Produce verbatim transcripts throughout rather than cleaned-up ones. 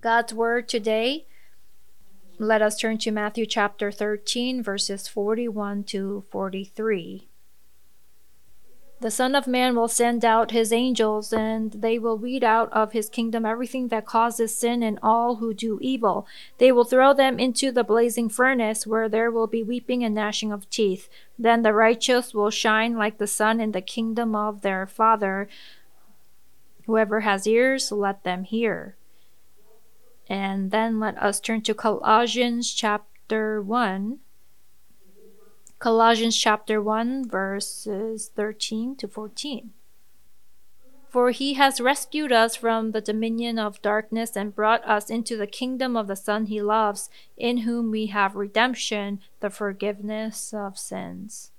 God's word today. Let us turn to Matthew chapter thirteen, verses forty-one to forty-three. The Son of Man will send out his angels, and they will weed out of his kingdom everything that causes sin and all who do evil. They will throw them into the blazing furnace, where there will be weeping and gnashing of teeth. Then the righteous will shine like the sun in the kingdom of their Father. Whoever has ears, let them hear. And then let us turn to Colossians chapter one. Colossians chapter one, verses thirteen to fourteen. For he has rescued us from the dominion of darkness and brought us into the kingdom of the Son he loves, in whom we have redemption, the forgiveness of sins.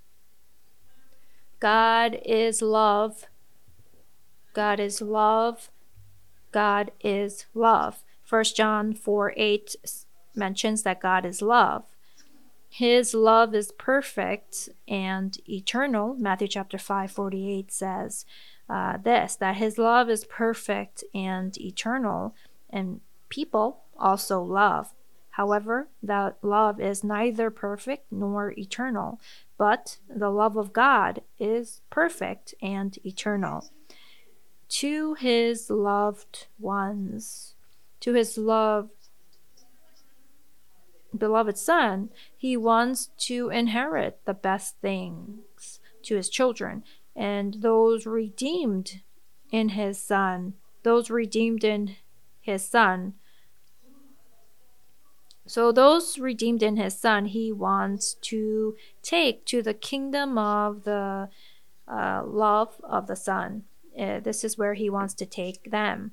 God is love. God is love. God is love. First John four eight mentions that God is love. His love is perfect and eternal. Matthew chapter five forty-eight says uh, this, that his love is perfect and eternal, and people also love. However, that love is neither perfect nor eternal, but the love of God is perfect and eternal. To his loved ones, to his loved beloved Son, he wants to inherit the best things to his children, and those redeemed in his Son, those redeemed in his Son. So those redeemed in his Son, he wants to take to the kingdom of the uh, love of the Son. Uh, this is where he wants to take them.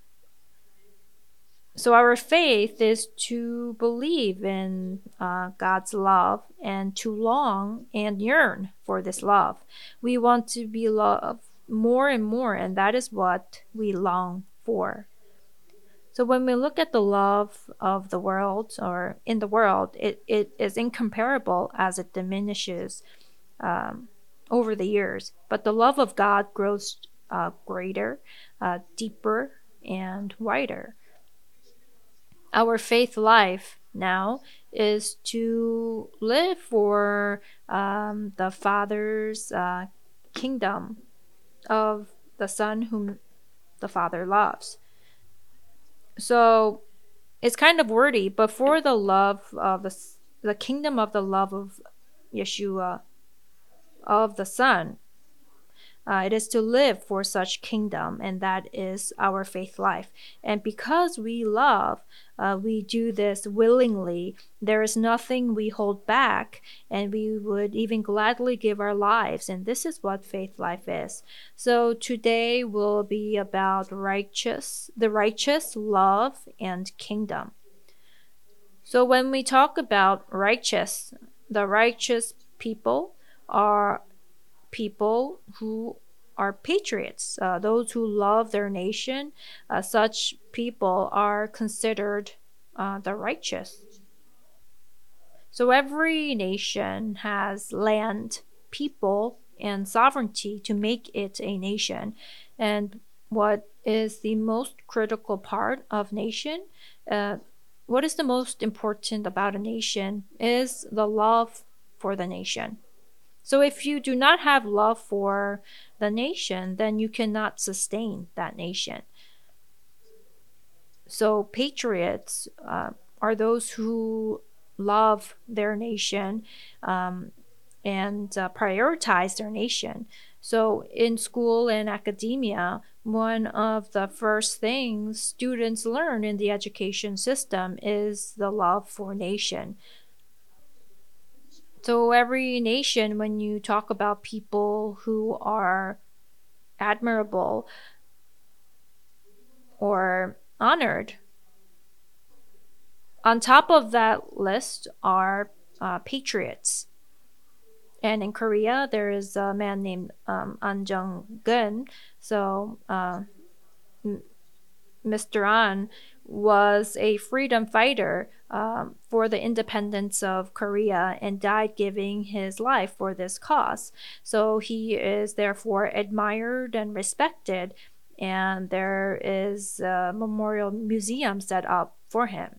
So our faith is to believe in uh, God's love and to long and yearn for this love. We want to be loved more and more, and that is what we long for. So when we look at the love of the world, or in the world, it, it is incomparable as it diminishes um, over the years. But the love of God grows uh, greater, uh, deeper, and wider. Our faith life now is to live for um, the Father's uh, kingdom of the Son whom the Father loves. So it's kind of wordy, but for the love of the, the kingdom of the love of Yeshua, of the Son, Uh, it is to live for such kingdom, and that is our faith life. And because we love, uh, we do this willingly. There is nothing we hold back, and we would even gladly give our lives. And this is what faith life is. So today will be about righteous, the righteous love and kingdom. So when we talk about righteous, the righteous people are people who are patriots, uh, those who love their nation. Uh, such people are considered uh, the righteous. So every nation has land, people, and sovereignty to make it a nation. And what is the most critical part of nation? Uh, what is the most important about a nation is the love for the nation. So if you do not have love for the nation, then you cannot sustain that nation. So patriots uh, are those who love their nation um, and uh, prioritize their nation. So in school and academia, one of the first things students learn in the education system is the love for nation. So every nation, when you talk about people who are admirable or honored, on top of that list are uh, patriots. And in Korea, there is a man named um, An Jung-geun. So uh, Mister An was a freedom fighter um, for the independence of Korea and died giving his life for this cause. So he is therefore admired and respected and there is a memorial museum set up for him.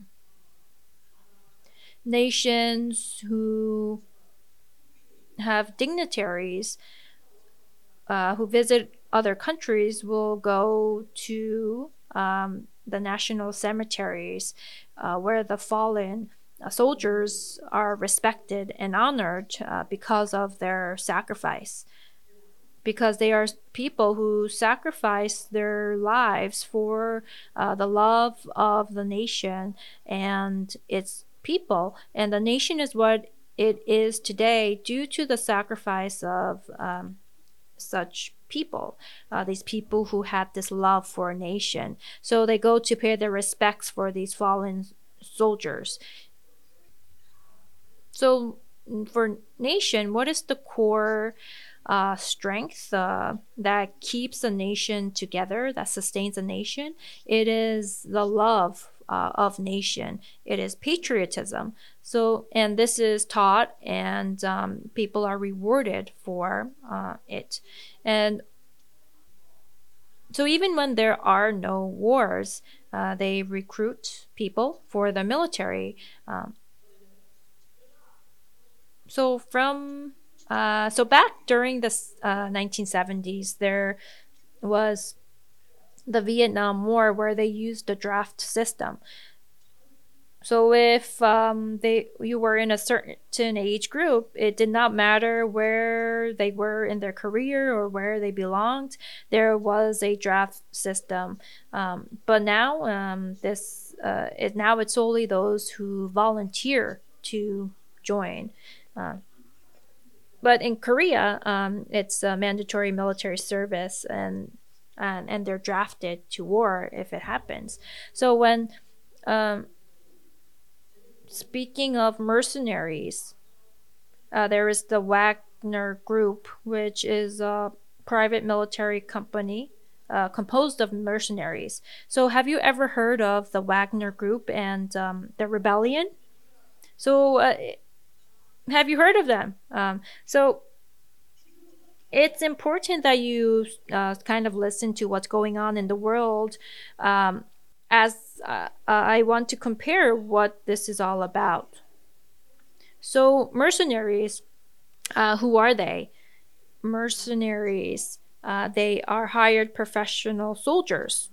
Nations who have dignitaries uh, who visit other countries will go to um, the national cemeteries uh, where the fallen uh, soldiers are respected and honored uh, because of their sacrifice. Because they are people who sacrifice their lives for uh, the love of the nation and its people. And the nation is what it is today due to the sacrifice of um, such people, uh, these people who had this love for a nation. So they go to pay their respects for these fallen soldiers. So for nation, what is the core uh, strength uh, that keeps a nation together, that sustains a nation? It is the love uh, of nation. It is patriotism. So, and this is taught, and um, people are rewarded for uh, it. And so, even when there are no wars, uh, they recruit people for the military. Um, so from uh, so back during the uh, nineteen seventies, there was the Vietnam War where they used the draft system. So if um, they you were in a certain age group, it did not matter where they were in their career or where they belonged. There was a draft system, um, but now um, this uh, it now it's only those who volunteer to join. Uh, but in Korea, um, it's a mandatory military service, and and and they're drafted to war if it happens. So when um, speaking of mercenaries, uh, there is the Wagner Group, which is a private military company uh, composed of mercenaries. So, have you ever heard of the Wagner Group and um, the rebellion? So, uh, have you heard of them? Um, so, it's important that you uh, kind of listen to what's going on in the world, um, as uh, I want to compare what this is all about. So, mercenaries, uh, who are they? Mercenaries, uh, they are hired professional soldiers.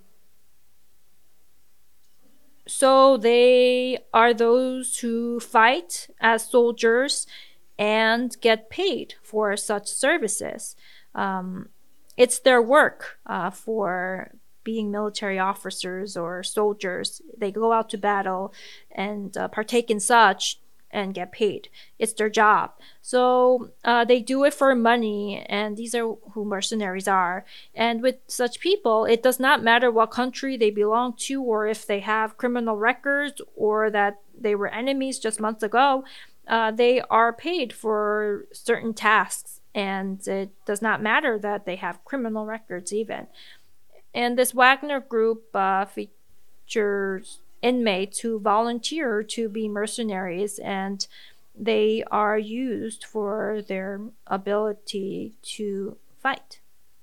So, they are those who fight as soldiers and get paid for such services. Um, it's their work uh, for being military officers or soldiers. They go out to battle and uh, partake in such and get paid. It's their job. So uh, they do it for money, and these are who mercenaries are. And with such people, it does not matter what country they belong to or if they have criminal records or that they were enemies just months ago. Uh, they are paid for certain tasks, and it does not matter that they have criminal records even. And this Wagner Group uh, features inmates who volunteer to be mercenaries, and they are used for their ability to fight.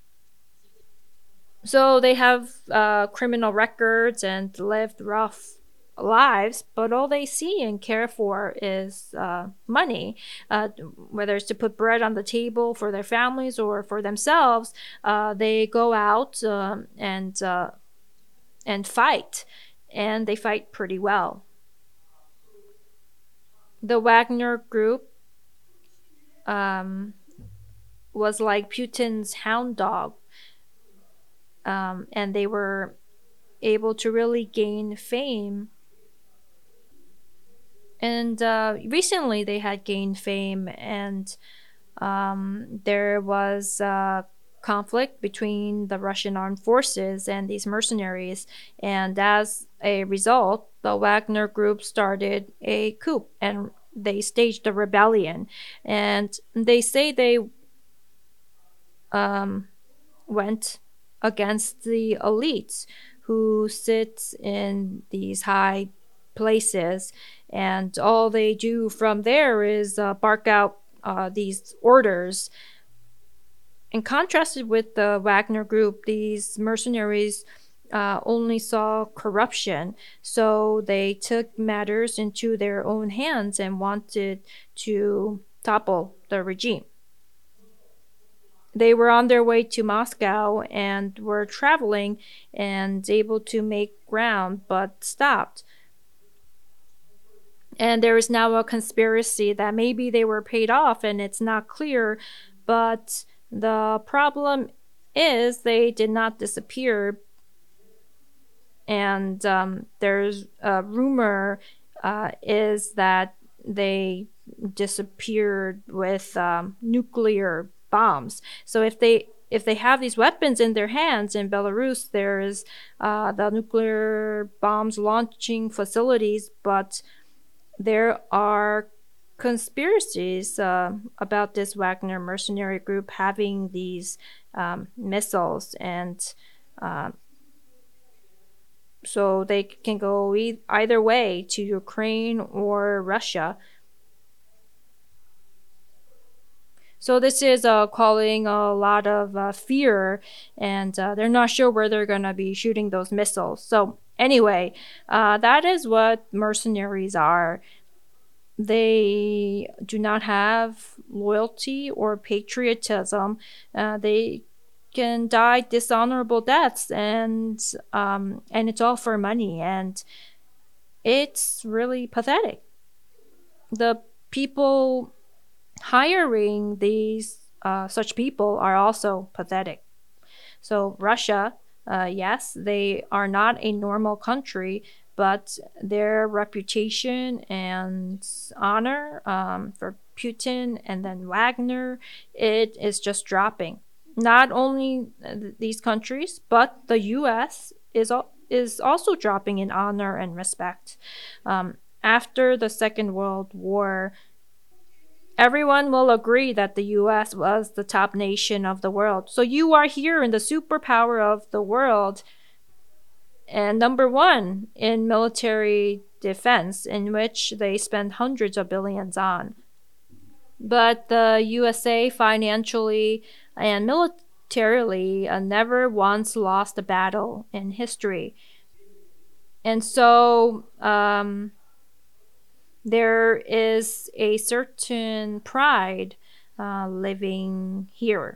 So they have uh, criminal records and lived rough lives, but all they see and care for is uh, money, uh, whether it's to put bread on the table for their families or for themselves. Uh, they go out um, and uh, and fight, and they fight pretty well. The Wagner Group um, was like Putin's hound dog, um, and they were able to really gain fame. And uh, recently they had gained fame, and um, there was a conflict between the Russian armed forces and these mercenaries. And as a result, the Wagner Group started a coup and they staged a rebellion. And they say they um, went against the elites who sit in these high places, and all they do from there is uh, bark out uh, these orders. in contrast with the Wagner Group, these mercenaries uh, only saw corruption, so they took matters into their own hands and wanted to topple the regime. They were on their way to Moscow and were traveling and able to make ground, but stopped. And there is now a conspiracy that maybe they were paid off, and it's not clear, but the problem is they did not disappear. And um, there's a rumor uh, is that they disappeared with um, nuclear bombs. So if they if they have these weapons in their hands in Belarus, there is uh, the nuclear bombs launching facilities, but there are conspiracies uh, about this Wagner mercenary group having these um, missiles, and uh, so they can go e- either way to Ukraine or Russia. So this is uh, causing a lot of uh, fear, and uh, they're not sure where they're going to be shooting those missiles. So anyway, uh, that is what mercenaries are. They do not have loyalty or patriotism. Uh, they can die dishonorable deaths, and um, and it's all for money, and it's really pathetic. The people hiring these uh, such people are also pathetic. So Russia, uh, yes, they are not a normal country, but their reputation and honor um, for Putin and then Wagner, it is just dropping. Not only these countries, but the U S is al- is also dropping in honor and respect. Um, after the Second World War, everyone will agree that the U S was the top nation of the world. So you are here in the superpower of the world, and number one in military defense, in which they spend hundreds of billions on. But the U S A financially and militarily uh, never once lost a battle in history. And so um, there is a certain pride uh, living here.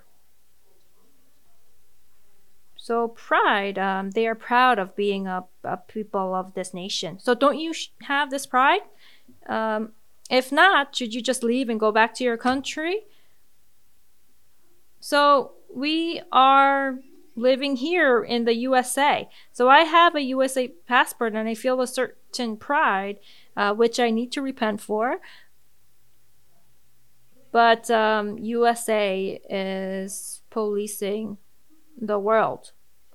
So pride, um, they are proud of being a, a people of this nation. So don't you sh- have this pride? Um, if not, should you just leave and go back to your country? So we are living here in the U S A. So I have a U S A passport, and I feel a certain pride, uh, which I need to repent for. But um, U S A is policing the world.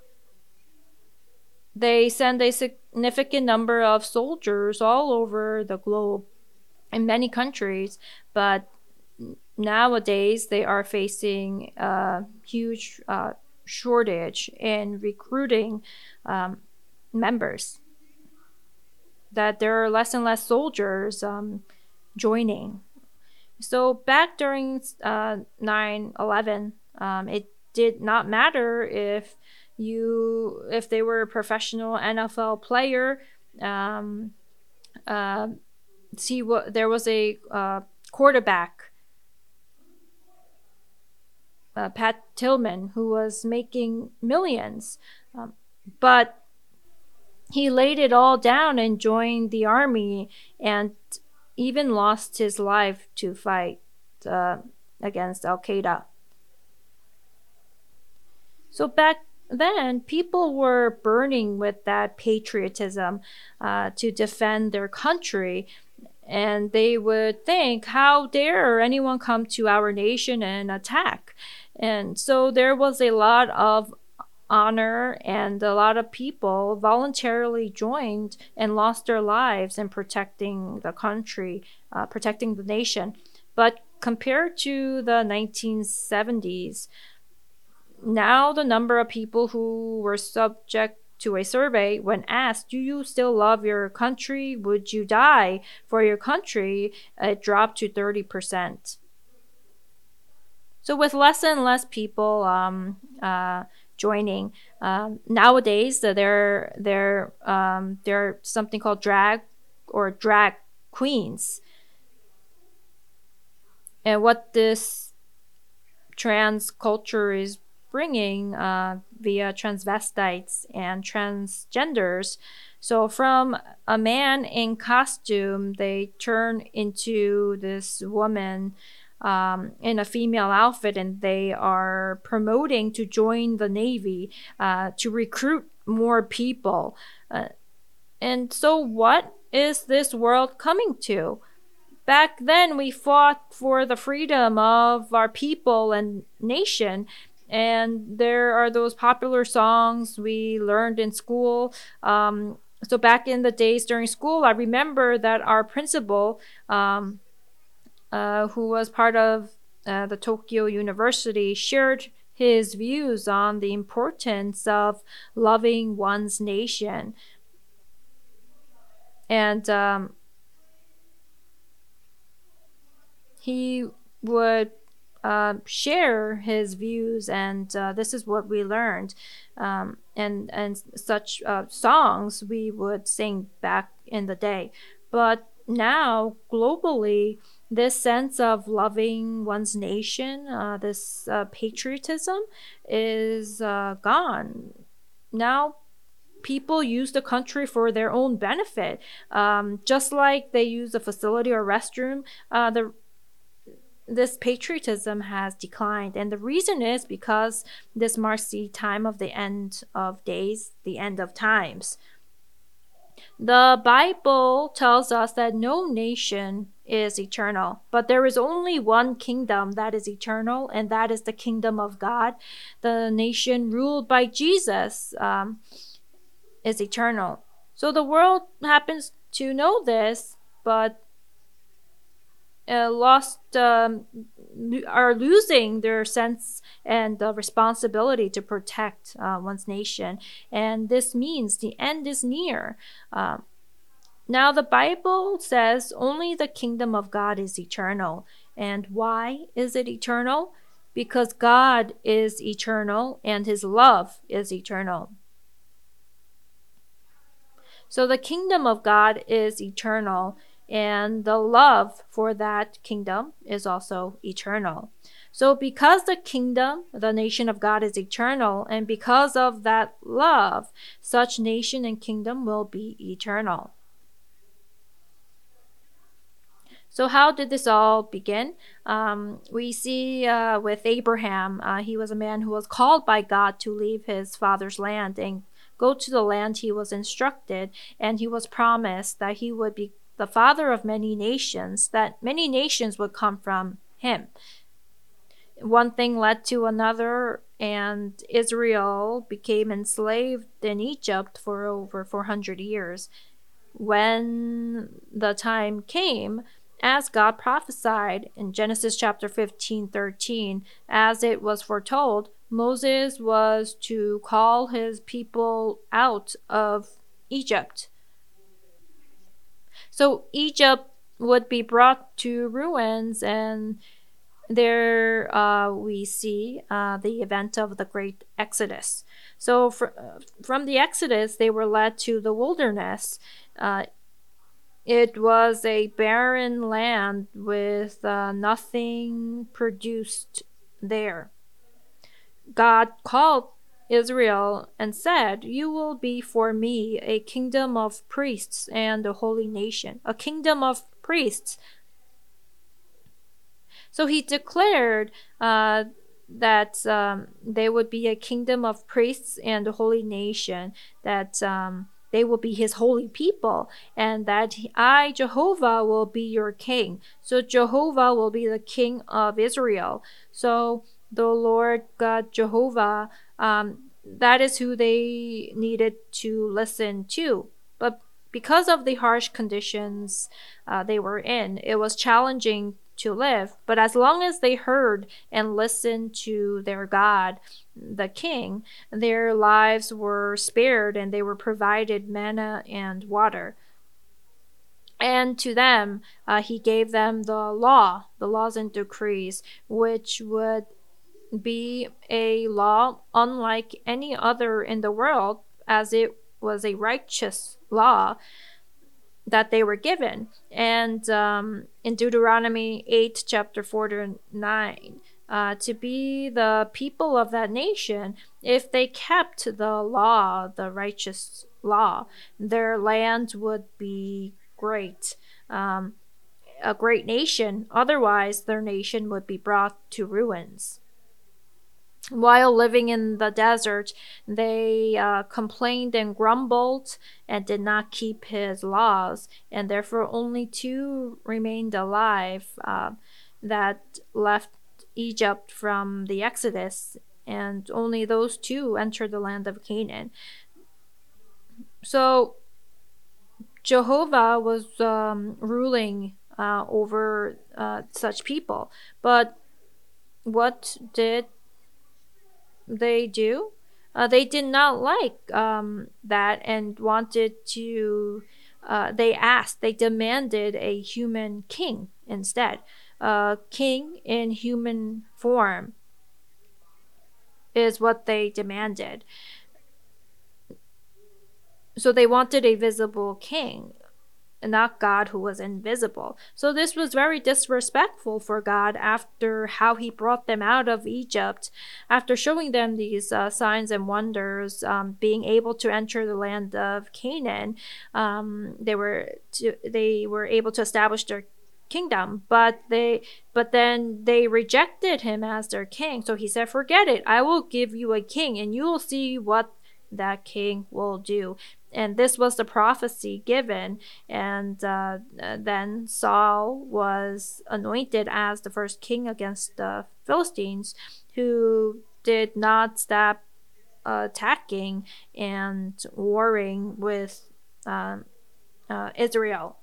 They send a significant number of soldiers all over the globe in many countries, but nowadays they are facing a huge uh, shortage in recruiting um, members. That there are less and less soldiers um, joining. So back during uh, nine eleven, um, it did not matter if you if they were a professional N F L player. Um, uh, see what there was a uh, quarterback, uh, Pat Tillman, who was making millions, um, but he laid it all down and joined the army, and even lost his life to fight uh, against Al Qaeda. So back then, people were burning with that patriotism uh, to defend their country. And they would think, how dare anyone come to our nation and attack? And so there was a lot of honor, and a lot of people voluntarily joined and lost their lives in protecting the country, uh, protecting the nation. But compared to the nineteen seventies, now the number of people who were subject to a survey, when asked, do you still love your country? Would you die for your country? It dropped to thirty percent. So with less and less people um, uh, joining, um, nowadays uh, there there um, there are something called drag or drag queens, and what this trans culture is bringing uh, via transvestites and transgenders. So from a man in costume, they turn into this woman um, in a female outfit, and they are promoting to join the Navy uh, to recruit more people. Uh, and so, what is this world coming to? Back then, we fought for the freedom of our people and nation. And there are those popular songs we learned in school. Um, so, back in the days during school, I remember that our principal, um, uh, who was part of uh, the Tokyo University, shared his views on the importance of loving one's nation. And um, he would uh, share his views, and uh, this is what we learned. Um, and and such uh, songs we would sing back in the day. But now, globally, this sense of loving one's nation, uh, this uh, patriotism, is uh, gone. Now, people use the country for their own benefit, um, just like they use a facility or restroom. Uh, the this patriotism has declined, and the reason is because this marks the time of the end of days, the end of times. The Bible tells us that no nation is eternal, but there is only one kingdom that is eternal, and that is the kingdom of God. The nation ruled by Jesus um, is eternal. So the world happens to know this, but Uh, lost um, are losing their sense and uh, responsibility to protect uh, one's nation, and this means the end is near. Um, now the Bible says only the kingdom of God is eternal. And why is it eternal? Because God is eternal and his love is eternal. So the kingdom of God is eternal, and the love for that kingdom is also eternal. So because the kingdom, the nation of God, is eternal, and because of that love, such nation and kingdom will be eternal. So how did this all begin? Um, we see uh, with Abraham, uh, he was a man who was called by God to leave his father's land and go to the land he was instructed, and he was promised that he would be the father of many nations, that many nations would come from him. One thing led to another, and Israel became enslaved in Egypt for over four hundred years. When the time came, as God prophesied in Genesis chapter fifteen, thirteen, as it was foretold, Moses was to call his people out of Egypt. So Egypt would be brought to ruins, and there uh, we see uh, the event of the great Exodus. So for, uh, from the Exodus, they were led to the wilderness. Uh, it was a barren land with uh, nothing produced there. God called Israel and said, "You will be for me a kingdom of priests and a holy nation." A kingdom of priests. So he declared uh, that um, they would be a kingdom of priests and a holy nation, that um, they will be his holy people, and that I, Jehovah, will be your king. So Jehovah will be the king of Israel. So the Lord God Jehovah, um, that is who they needed to listen to. But because of the harsh conditions uh, they were in, it was challenging to live. But as long as they heard and listened to their God, the king, their lives were spared, and they were provided manna and water. And to them, uh, he gave them the law, the laws and decrees, which would be a law unlike any other in the world, as it was a righteous law that they were given. And um, in Deuteronomy eight, chapter four to nine, uh, to be the people of that nation, if they kept the law, the righteous law, their land would be great. Um, a great nation. Otherwise, their nation would be brought to ruins. While living in the desert, they uh, complained and grumbled and did not keep his laws, and therefore only two remained alive uh, that left Egypt from the Exodus, and only those two entered the land of Canaan. So Jehovah was um, ruling uh, over uh, such people, but what did they do? Uh, they did not like um, that and wanted to. Uh, they asked, they demanded a human king instead. A king in human form is what they demanded. So they wanted a visible king, not God who was invisible. So this was very disrespectful for God after how he brought them out of Egypt, after showing them these uh, signs and wonders, um, being able to enter the land of Canaan. Um, they were to, they were able to establish their kingdom, but they but then they rejected him as their king. So he said, "Forget it. I will give you a king, and you will see what that king will do." And this was the prophecy given, and uh, then Saul was anointed as the first king against the Philistines, who did not stop uh, attacking and warring with uh, uh, Israel.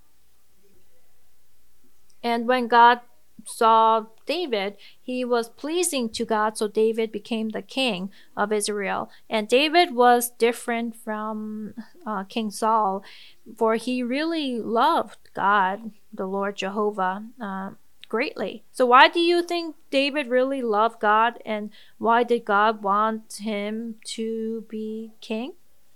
And when God saw David, he was pleasing to God, so David became the king of Israel. And David was different from uh, King Saul, for he really loved God, the Lord Jehovah, uh, greatly. So why do you think David really loved God, and why did God want him to be king?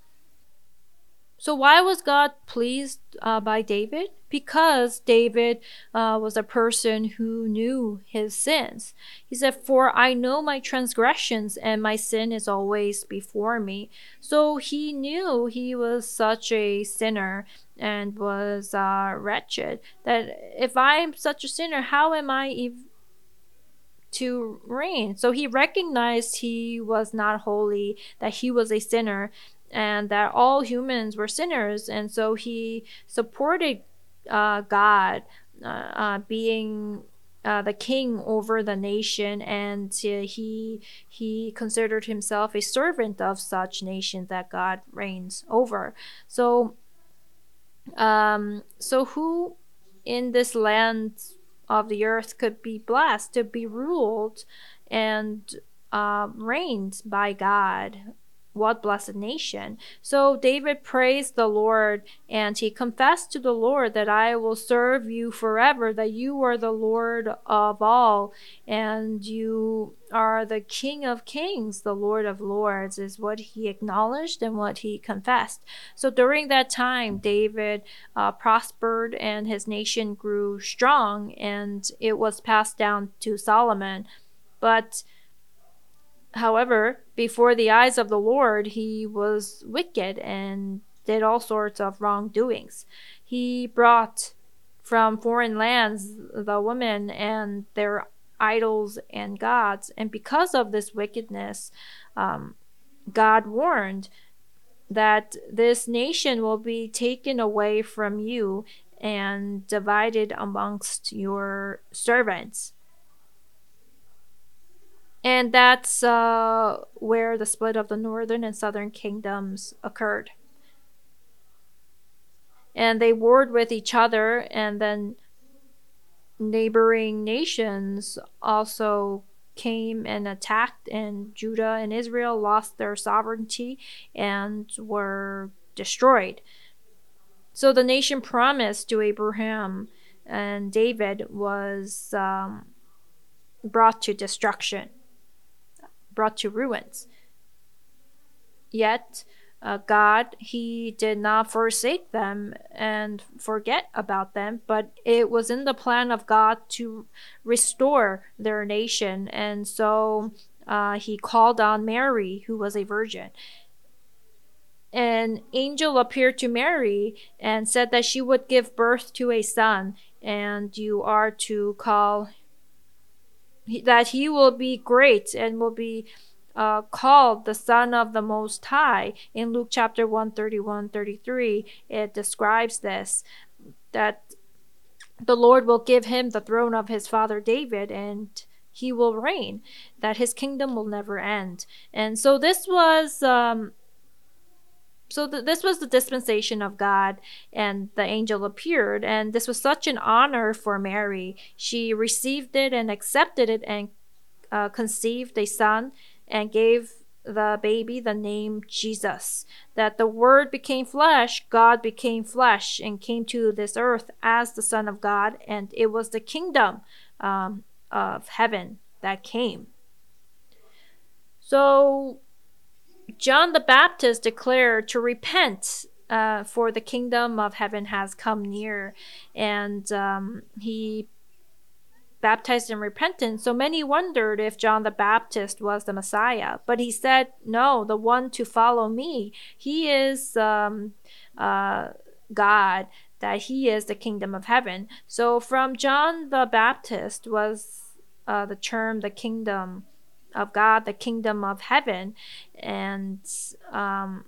So why was God pleased uh, by David? Because David uh, was a person who knew his sins. He said, "For I know my transgressions, and my sin is always before me." So he knew he was such a sinner and was uh, wretched, that if I'm such a sinner, how am I even to reign? So he recognized he was not holy, that he was a sinner, and that all humans were sinners. And so he supported uh, God uh, uh, being uh, the king over the nation, and uh, he he considered himself a servant of such nations that God reigns over. So, um, so who in this land of the earth could be blessed to be ruled and uh, reigned by God? What blessed nation. So David praised the Lord, and he confessed to the Lord that I will serve you forever, that you are the Lord of all, and you are the King of kings, the Lord of lords, is what he acknowledged and what he confessed. So during that time, David uh, prospered and his nation grew strong, and it was passed down to Solomon. But however, before the eyes of the Lord, he was wicked and did all sorts of wrongdoings. He brought from foreign lands the women and their idols and gods. And because of this wickedness, um, God warned that this nation will be taken away from you and divided amongst your servants. And that's uh, where the split of the northern and southern kingdoms occurred. And they warred with each other, and then neighboring nations also came and attacked, and Judah and Israel lost their sovereignty and were destroyed. So the nation promised to Abraham and David was um, brought to destruction, brought to ruins. Yet uh, God, he did not forsake them and forget about them, but it was in the plan of God to restore their nation. And so uh, he called on Mary, who was a virgin. An angel appeared to Mary and said that she would give birth to a son, and you are to call that he will be great and will be uh, called the Son of the Most High. In Luke chapter one thirty-one thirty-three, it describes this, that the Lord will give him the throne of his father David, and he will reign, that his kingdom will never end. And so this was um, So th- this was the dispensation of God, and the angel appeared, and this was such an honor for Mary. She received it and accepted it, and uh, conceived a son, and gave the baby the name Jesus. That the Word became flesh, God became flesh, and came to this earth as the Son of God, and it was the kingdom um, of heaven that came. So John the Baptist declared to repent, uh, for the kingdom of heaven has come near, and um, he baptized in repentance. So many wondered if John the Baptist was the Messiah, but he said, no, the one to follow me, he is um, uh, God, that he is the kingdom of heaven. So from John the Baptist was uh, the term the kingdom of God, the kingdom of heaven, and um,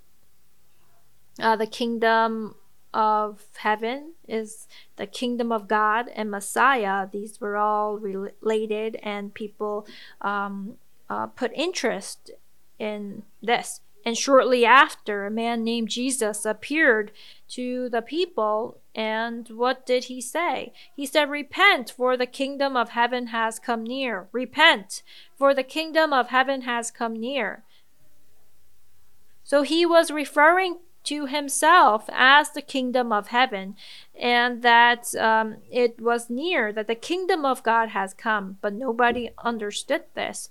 uh, the kingdom of heaven is the kingdom of God, and Messiah. These were all related, and people um, uh, put interest in this. And shortly after, a man named Jesus appeared to the people, and what did he say? He said, repent, for the kingdom of heaven has come near. Repent, for the kingdom of heaven has come near. So he was referring to himself as the kingdom of heaven, and that um, it was near, that the kingdom of God has come, but nobody understood this.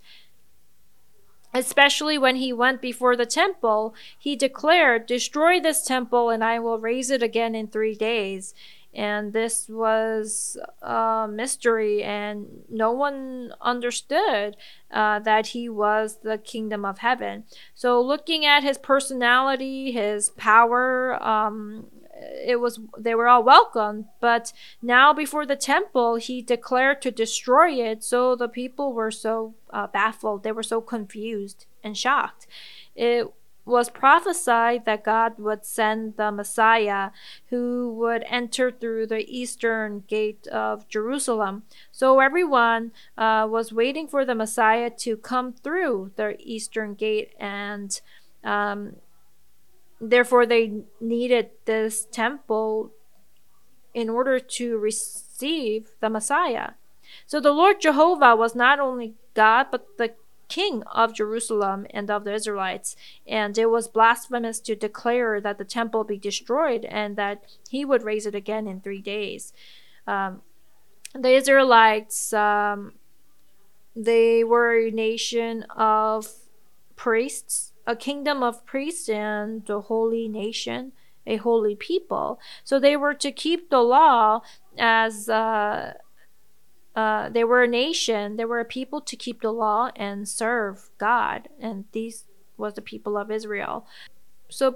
Especially when he went before the temple, he declared, destroy this temple and I will raise it again in three days. And this was a mystery, and no one understood uh, that he was the kingdom of heaven. So looking at his personality, his power, um, it was they were all welcome. But now before the temple, he declared to destroy it. So the people were so uh, baffled. They were so confused and shocked. It was prophesied that God would send the Messiah, who would enter through the eastern gate of Jerusalem. So everyone uh, was waiting for the Messiah to come through the eastern gate, and um, therefore they needed this temple in order to receive the Messiah. So the Lord Jehovah was not only God, but the King of Jerusalem and of the Israelites, and it was blasphemous to declare that the temple be destroyed and that he would raise it again in three days. Um, the Israelites, um, they were a nation of priests, a kingdom of priests, and a holy nation, a holy people. So they were to keep the law as uh, Uh, they were a nation, they were a people to keep the law and serve God, and these was the people of Israel. So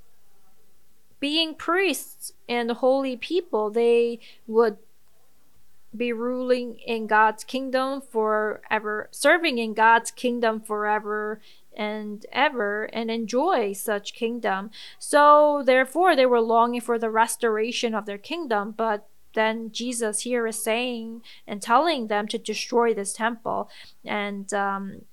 being priests and holy people, they would be ruling in God's kingdom forever, serving in God's kingdom forever and ever, and enjoy such kingdom. So therefore they were longing for the restoration of their kingdom, but then Jesus here is saying and telling them to destroy this temple. And um,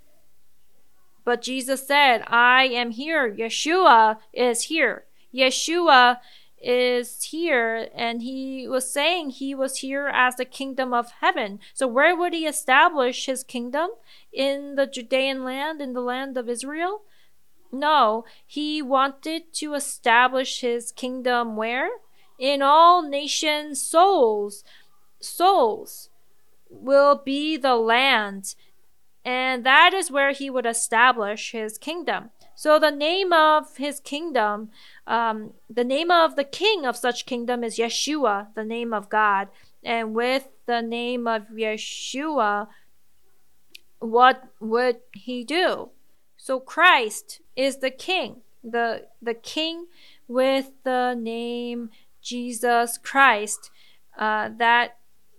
but Jesus said, I am here. Yeshua is here. Yeshua is here, and he was saying he was here as the kingdom of heaven. So where would he establish his kingdom? In the Judean land, in the land of Israel? No, he wanted to establish his kingdom where? In all nations' souls. Souls will be the land. And that is where he would establish his kingdom. So the name of his kingdom, um, the name of the king of such kingdom is Yeshua, the name of God. And with the name of Yeshua, what would he do? So Christ is the king, the, the king with the name Jesus Christ, uh, that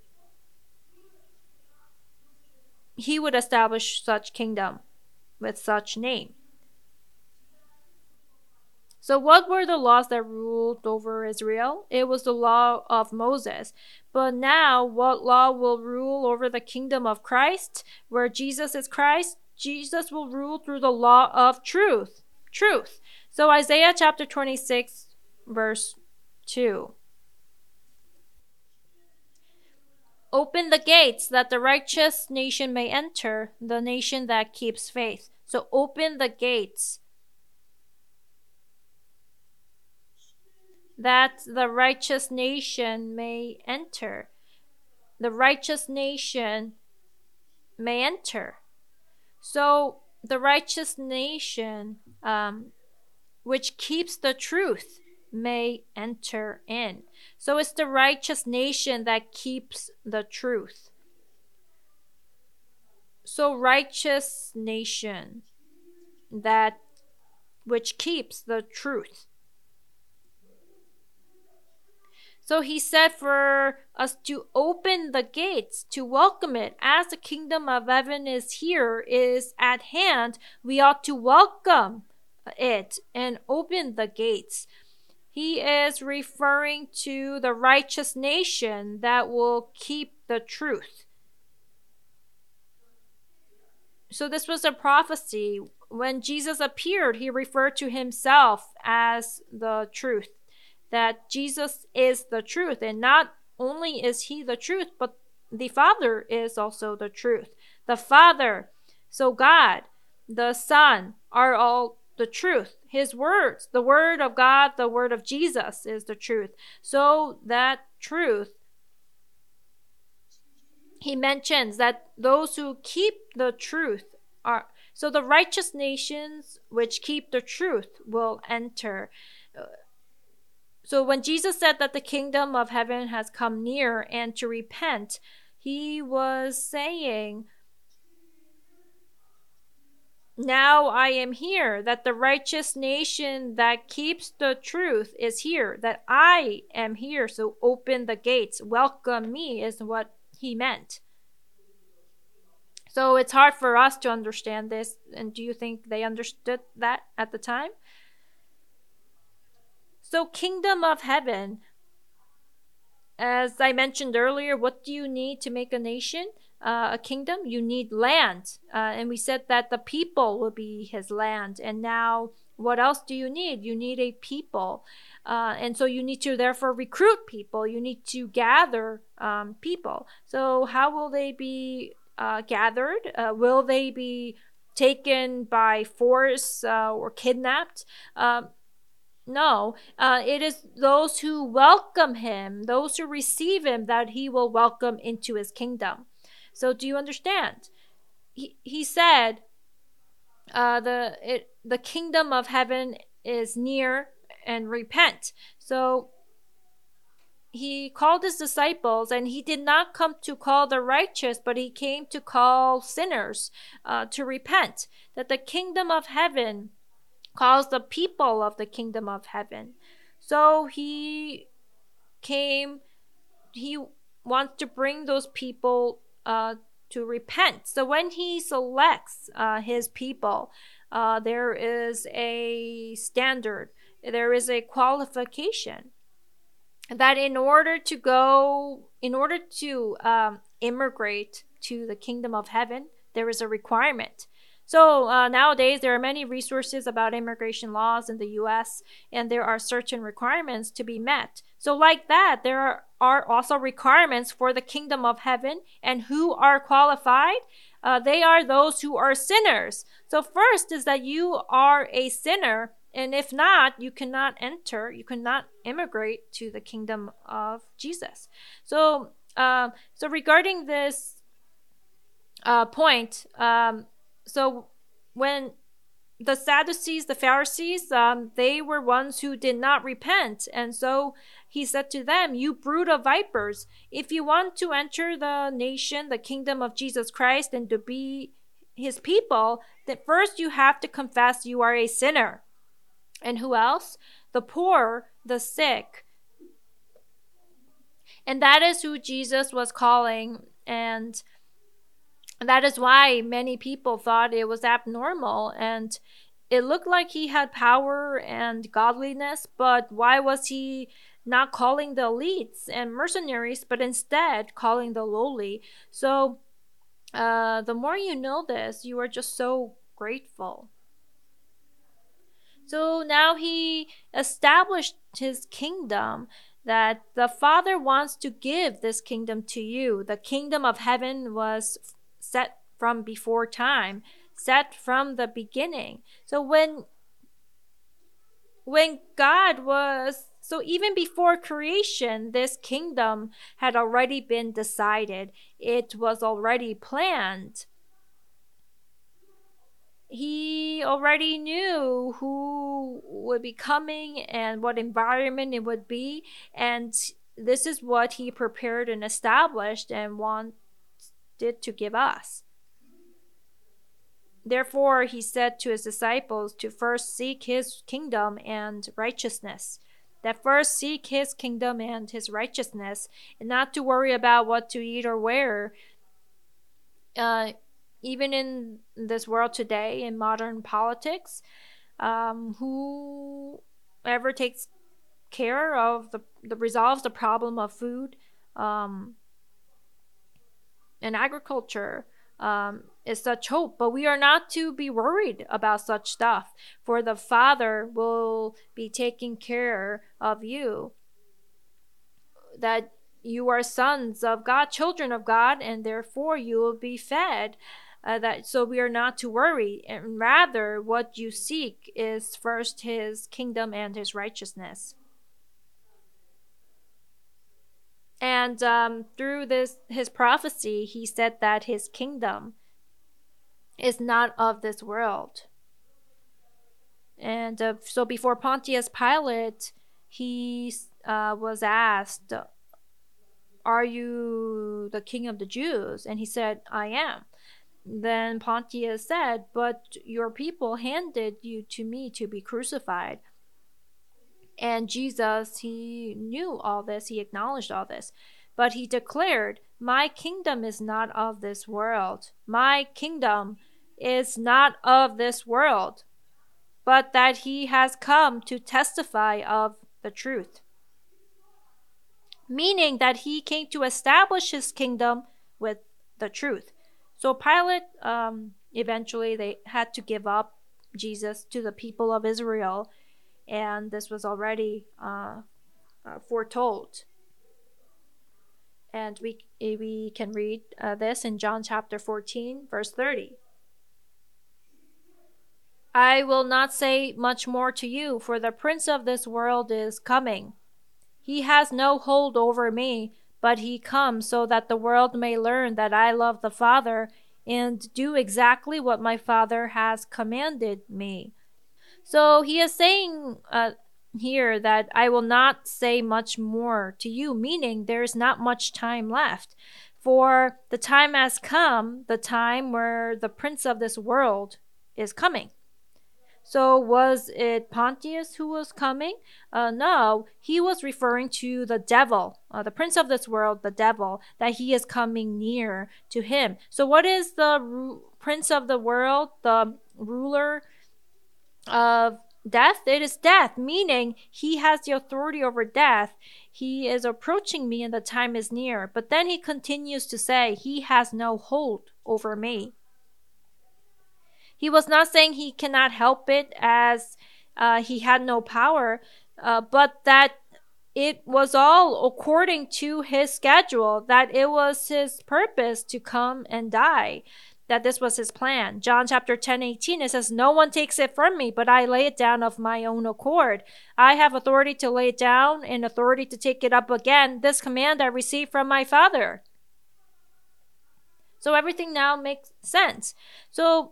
he would establish such kingdom with such name. So what were the laws that ruled over Israel? It was the law of Moses. But now, what law will rule over the kingdom of Christ? Where Jesus is Christ, Jesus will rule through the law of truth. Truth. So Isaiah chapter twenty-six, verse two. Open the gates that the righteous nation may enter, the nation that keeps faith. So open the gates that the righteous nation may enter. The righteous nation may enter. So the righteous nation, um, which keeps the truth, may enter in. So it's the righteous nation that keeps the truth. So righteous nation that which keeps the truth. So he said for us to open the gates, to welcome it. As the kingdom of heaven is here, is at hand, we ought to welcome it and open the gates. He is referring to the righteous nation that will keep the truth. So this was a prophecy. When Jesus appeared, he referred to himself as the truth. That Jesus is the truth, and not only is he the truth, but the Father is also the truth. The Father, so God, the Son are all the truth. His words, the word of God, the word of Jesus is the truth. So that truth, he mentions that those who keep the truth are, so the righteous nations which keep the truth will enter. So when Jesus said that the kingdom of heaven has come near and to repent, he was saying, now I am here, that the righteous nation that keeps the truth is here, that I am here, so open the gates, welcome me, is what he meant. So it's hard for us to understand this, and do you think they understood that at the time? So kingdom of heaven, as I mentioned earlier, what do you need to make a nation, uh, a kingdom? You need land. Uh, and we said that the people will be his land. And now what else do you need? You need a people. Uh, and so you need to therefore recruit people. You need to gather um, people. So how will they be uh, gathered? Uh, will they be taken by force uh, or kidnapped? Um, No, uh, it is those who welcome him, those who receive him, that he will welcome into his kingdom. So do you understand? He, he said uh, the it, the kingdom of heaven is near, and repent. So he called his disciples, and he did not come to call the righteous, but he came to call sinners uh, to repent, that the kingdom of heaven calls the people of the kingdom of heaven. So he came, he wants to bring those people uh, to repent. So when he selects uh, his people, uh, there is a standard, there is a qualification that in order to go, in order to um, immigrate to the kingdom of heaven, there is a requirement. So uh, nowadays, there are many resources about immigration laws in the U S, and there are certain requirements to be met. So like that, there are, are also requirements for the kingdom of heaven, and who are qualified? Uh, they are those who are sinners. So first is that you are a sinner, and if not, you cannot enter, you cannot immigrate to the kingdom of Jesus. So, uh, so regarding this uh, point, um, so when the Sadducees, the Pharisees, um, they were ones who did not repent. And so he said to them, you brood of vipers, if you want to enter the nation, the kingdom of Jesus Christ, and to be his people, then first you have to confess you are a sinner. And who else? The poor, the sick. And that is who Jesus was calling. And that is why many people thought it was abnormal, and it looked like he had power and godliness, but why was he not calling the elites and mercenaries, but instead calling the lowly? So uh, the more you know this, you are just so grateful. So now he established his kingdom, that the Father wants to give this kingdom to you. The kingdom of heaven was set from before time, set from the beginning. So when when God was, so even before creation, this kingdom had already been decided. It was already planned. He already knew who would be coming and what environment it would be, and this is what he prepared and established and wanted to give us. Therefore, he said to his disciples to first seek his kingdom and righteousness. That first seek his kingdom and his righteousness, and not to worry about what to eat or wear. Uh, even in this world today, in modern politics, um, whoever takes care of the, the resolves the problem of food um, and agriculture um, is such hope. But we are not to be worried about such stuff, for the Father will be taking care of you. That you are sons of God, children of God, and therefore you will be fed. Uh, that so we are not to worry, and rather what you seek is first his kingdom and his righteousness. And um, through this his prophecy, he said that his kingdom is not of this world. And uh, so before Pontius Pilate, he uh, was asked, are you the king of the Jews? And he said, I am. Then Pontius said, but your people handed you to me to be crucified. And Jesus, he knew all this, he acknowledged all this, but he declared, my kingdom is not of this world. My kingdom is not of this world, but that he has come to testify of the truth. Meaning that he came to establish his kingdom with the truth. So Pilate, um, eventually they had to give up Jesus to the people of Israel, and this was already uh, uh, foretold. And we we can read uh, this in John chapter fourteen, verse thirty. I will not say much more to you, for the prince of this world is coming. He has no hold over me, but he comes so that the world may learn that I love the Father and do exactly what my Father has commanded me. So he is saying uh, here that I will not say much more to you, meaning there is not much time left. For the time has come, the time where the prince of this world is coming. So was it Pontius who was coming? Uh, no, he was referring to the devil, uh, the prince of this world, the devil, that he is coming near to him. So what is the ru- prince of the world, the ruler of death? It is death, meaning he has the authority over death. He is approaching me and the time is near. But then he continues to say, he has no hold over me. He was not saying he cannot help it, as uh, he had no power, uh, but that it was all according to his schedule, that it was his purpose to come and die. that this was his plan. John chapter ten, eighteen, it says, "No one takes it from me, but I lay it down of my own accord. I have authority to lay it down and authority to take it up again. This command I received from my Father." So everything now makes sense. So,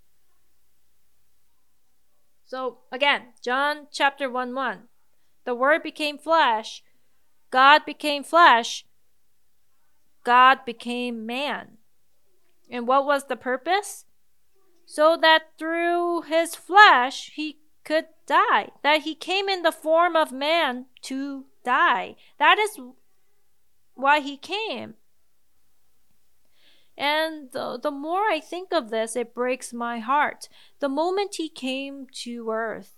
so again, John chapter one, one. The Word became flesh. God became flesh. God became man. And what was the purpose? So that through his flesh he could die. That he came in the form of man to die. That is why he came. And the, the more I think of this, it breaks my heart. The moment he came to earth,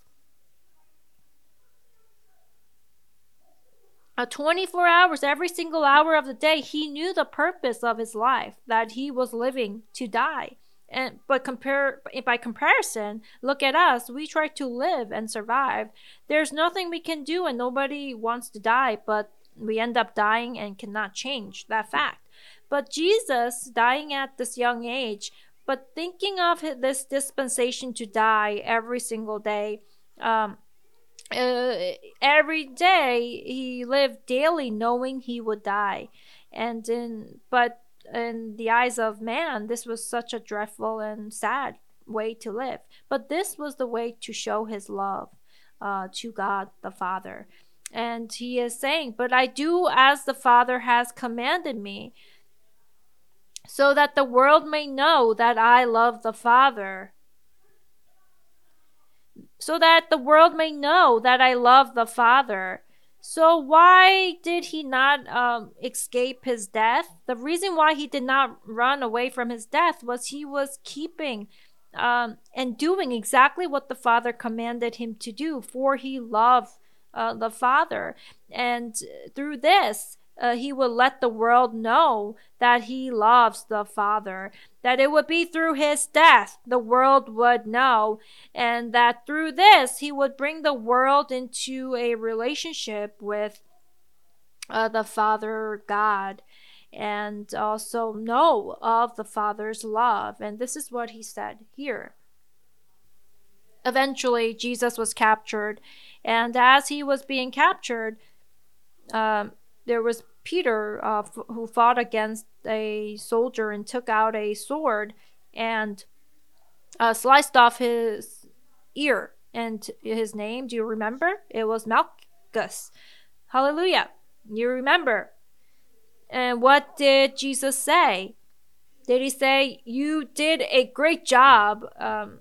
Uh, twenty-four hours, every single hour of the day, he knew the purpose of his life, that he was living to die. And but compare by comparison, look at us. We try to live and survive. There's nothing we can do, and nobody wants to die, but we end up dying and cannot change that fact. But Jesus, dying at this young age, but thinking of this dispensation to die every single day, um, Uh, every day he lived daily knowing he would die, and in but in the eyes of man this was such a dreadful and sad way to live, but this was the way to show his love uh, to God the Father. And he is saying, "But I do as the Father has commanded me, so that the world may know that I love the Father." So that the world may know that I love the Father. So why did he not um, escape his death? The reason why he did not run away from his death was he was keeping um, and doing exactly what the Father commanded him to do, for he loved uh, the Father. And through this, Uh, he would let the world know that he loves the Father, that it would be through his death the world would know, and that through this he would bring the world into a relationship with uh, the Father God, and also know of the Father's love. And this is what he said here. Eventually, Jesus was captured, and as he was being captured, um, there was Peter uh, f- who fought against a soldier and took out a sword and uh, sliced off his ear. And his name, do you remember? It was Malchus. Hallelujah. You remember. And what did Jesus say? Did he say, "You did a great job"? Um,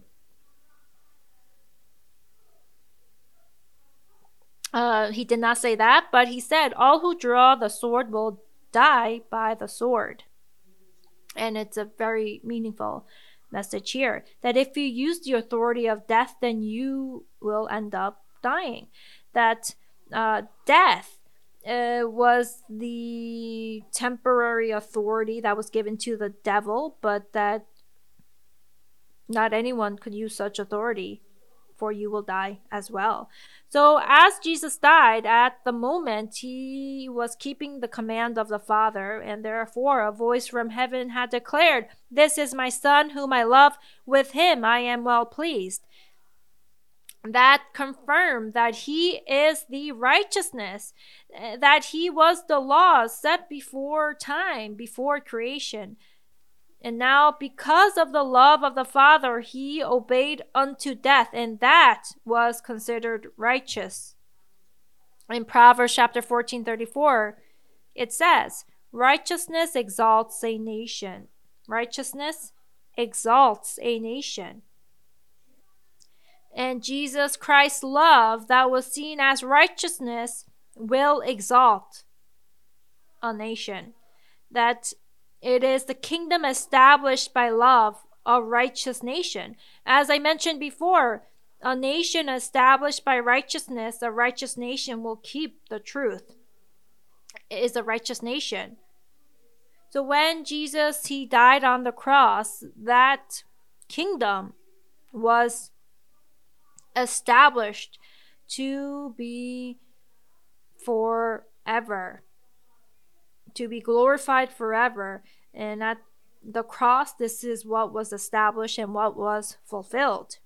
Uh, he did not say that, but he said, "All who draw the sword will die by the sword." And it's a very meaningful message here, that if you use the authority of death, then you will end up dying. That uh, death uh, was the temporary authority that was given to the devil, but that not anyone could use such authority, for you will die as well. So as Jesus died, at the moment he was keeping the command of the Father, and therefore a voice from heaven had declared, "This is my Son whom I love, with him I am well pleased." That confirmed that he is the righteousness, that he was the law set before time, before creation. And now, because of the love of the Father, he obeyed unto death, and that was considered righteous. In Proverbs chapter fourteen, thirty-four, it says, "Righteousness exalts a nation." Righteousness exalts a nation. And Jesus Christ's love that was seen as righteousness will exalt a nation. That it is the kingdom established by love, a righteous nation. As I mentioned before, a nation established by righteousness, a righteous nation will keep the truth. It is a righteous nation. So when Jesus, he died on the cross, that kingdom was established to be forever, to be glorified forever. And at the cross, this is what was established and what was fulfilled.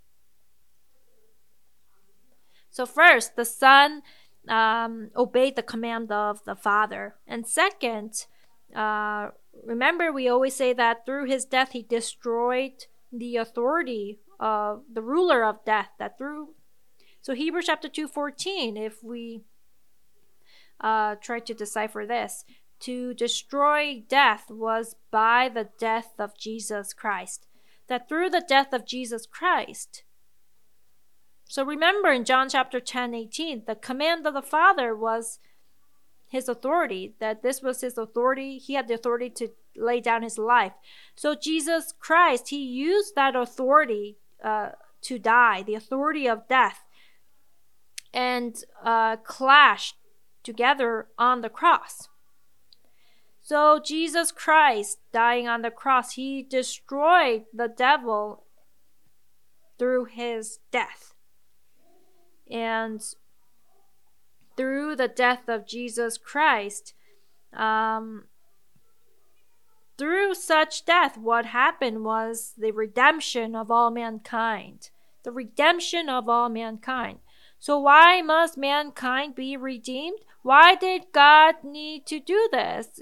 So first, the Son um, obeyed the command of the Father. And second, uh, remember we always say that through his death he destroyed the authority of the ruler of death. That through so Hebrews chapter two fourteen, if we uh, try to decipher this, to destroy death was by the death of Jesus Christ. That through the death of Jesus Christ. So remember in John chapter ten eighteen, the command of the Father was his authority, that this was his authority. He had the authority to lay down his life. So Jesus Christ, he used that authority uh, to die, the authority of death, and uh, clashed together on the cross. So Jesus Christ dying on the cross, he destroyed the devil through his death. And through the death of Jesus Christ, um, through such death, what happened was the redemption of all mankind. The redemption of all mankind. So why must mankind be redeemed? Why did God need to do this?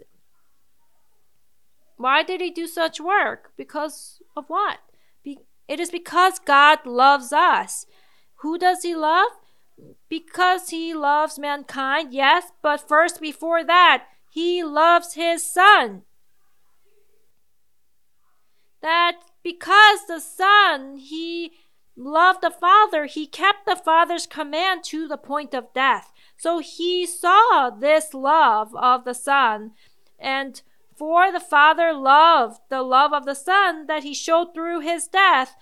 Why did he do such work? Because of what? Be- it is because God loves us. Who does he love? Because he loves mankind, yes, but first before that, he loves his Son. That because the Son, he loved the Father, he kept the Father's command to the point of death. So he saw this love of the Son, and for the Father loved the love of the Son that he showed through his death.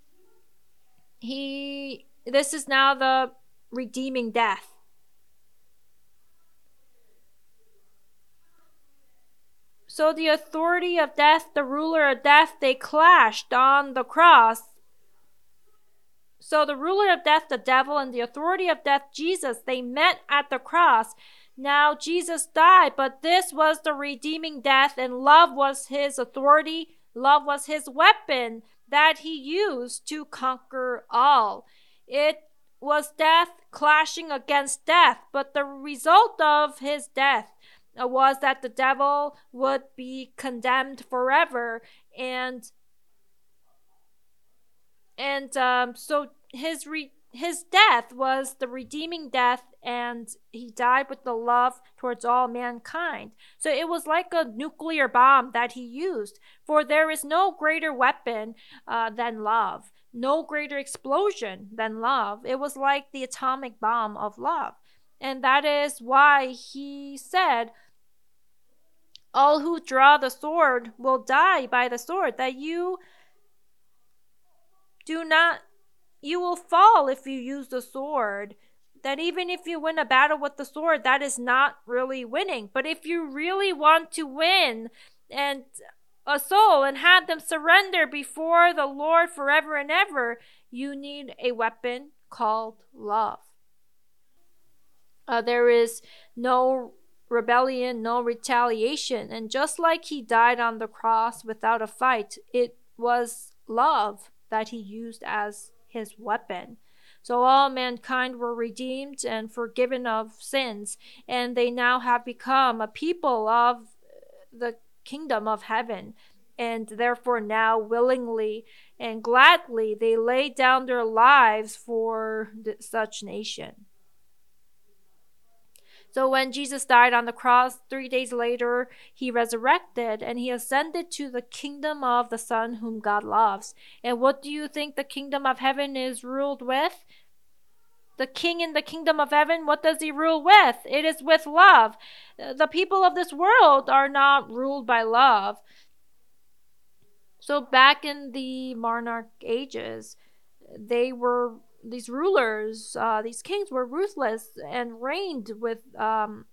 He, this is now the redeeming death. So the authority of death, the ruler of death, they clashed on the cross. So the ruler of death, the devil, and the authority of death, Jesus, they met at the cross. Now Jesus died, but this was the redeeming death, and love was his authority. Love was his weapon that he used to conquer all. It was death clashing against death, but the result of his death was that the devil would be condemned forever, and and um, so his re- his death was the redeeming death, and he died with the love towards all mankind. So it was like a nuclear bomb that he used, for there is no greater weapon uh, than love. No greater explosion than love. It was like the atomic bomb of love. And that is why he said, all who draw the sword will die by the sword. That you do not, you will fall if you use the sword. That even if you win a battle with the sword, that is not really winning. But if you really want to win and a soul and have them surrender before the Lord forever and ever, you need a weapon called love. Uh, there is no rebellion, no retaliation. And just like he died on the cross without a fight, it was love that he used as his weapon. So all mankind were redeemed and forgiven of sins, and they now have become a people of the kingdom of heaven, and therefore now willingly and gladly they lay down their lives for th- such nation. So when Jesus died on the cross, three days later, he resurrected and he ascended to the kingdom of the Son whom God loves. And what do you think the kingdom of heaven is ruled with? The king in the kingdom of heaven, what does he rule with? It is with love. The people of this world are not ruled by love. So back in the monarch ages, they were, these rulers, uh, these kings were ruthless and reigned with, um,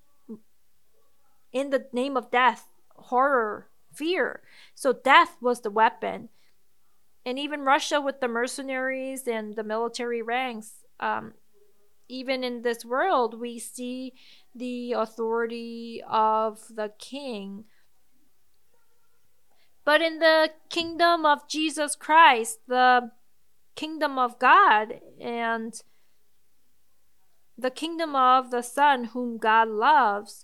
in the name of death, horror, fear. So death was the weapon. And even Russia with the mercenaries and the military ranks, um, even in this world, we see the authority of the king. But in the kingdom of Jesus Christ, the kingdom of God, and the kingdom of the Son whom God loves,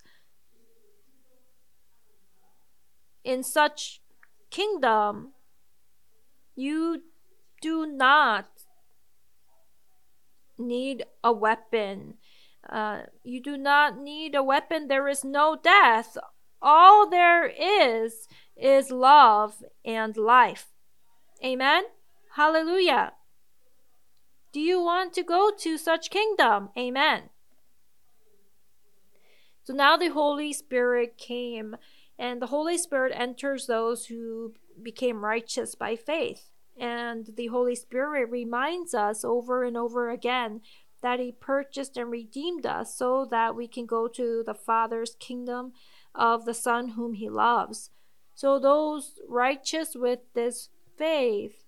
in such kingdom, you do not need a weapon. Uh, you do not need a weapon. There is no death. All there is is love and life. Amen? Hallelujah. Do you want to go to such kingdom? Amen. So now the Holy Spirit came, and the Holy Spirit enters those who became righteous by faith. And the Holy Spirit reminds us over and over again that He purchased and redeemed us so that we can go to the Father's kingdom of the Son whom He loves. So those righteous with this faith,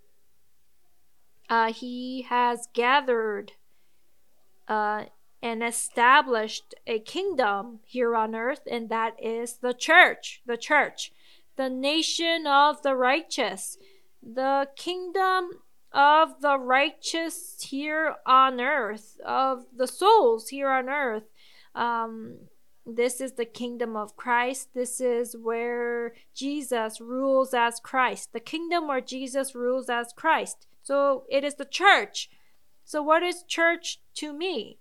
uh, He has gathered uh, and established a kingdom here on earth, and that is the church, the church, the nation of the righteous, the kingdom of the righteous here on earth, of the souls here on earth. Um, this is the kingdom of Christ. This is where Jesus rules as Christ, the kingdom where Jesus rules as Christ. So it is the church. So what is church to me?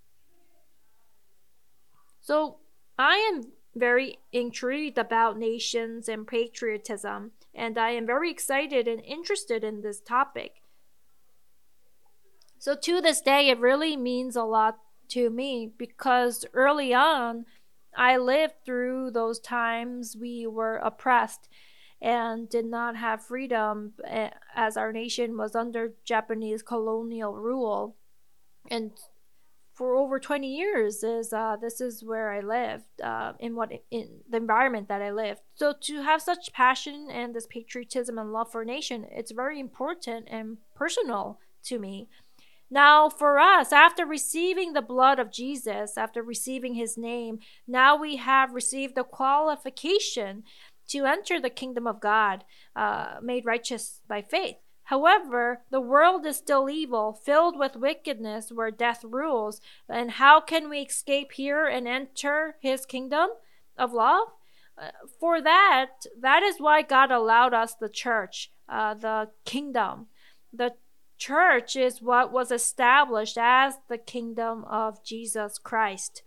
So I am very intrigued about nations and patriotism, and I am very excited and interested in this topic. So to this day, it really means a lot to me because early on, I lived through those times we were oppressed and did not have freedom as our nation was under Japanese colonial rule. And for over twenty years is uh, this is where I lived, uh, in what in the environment that I lived. So to have such passion and this patriotism and love for nation, it's very important and personal to me. Now for us, after receiving the blood of Jesus, after receiving His name, now we have received the qualification to enter the kingdom of God, uh, made righteous by faith. However, the world is still evil, filled with wickedness where death rules. And how can we escape here and enter His kingdom of love? Uh, for that, that is why God allowed us the church, uh, the kingdom. The church is what was established as the kingdom of Jesus Christ.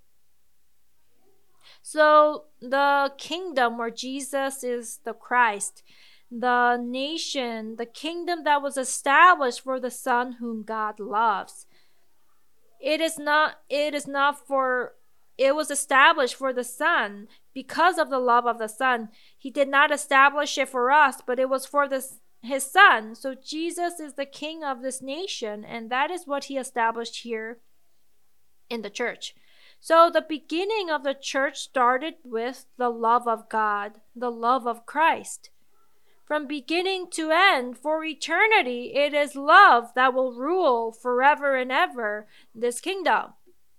So the kingdom where Jesus is the Christ, the nation, the kingdom that was established for the Son whom God loves. It is not, it is not for, it was established for the Son because of the love of the Son. He did not establish it for us, but it was for this, His Son. So Jesus is the King of this nation, and that is what He established here in the church. So the beginning of the church started with the love of God, the love of Christ. From beginning to end, for eternity, it is love that will rule forever and ever this kingdom.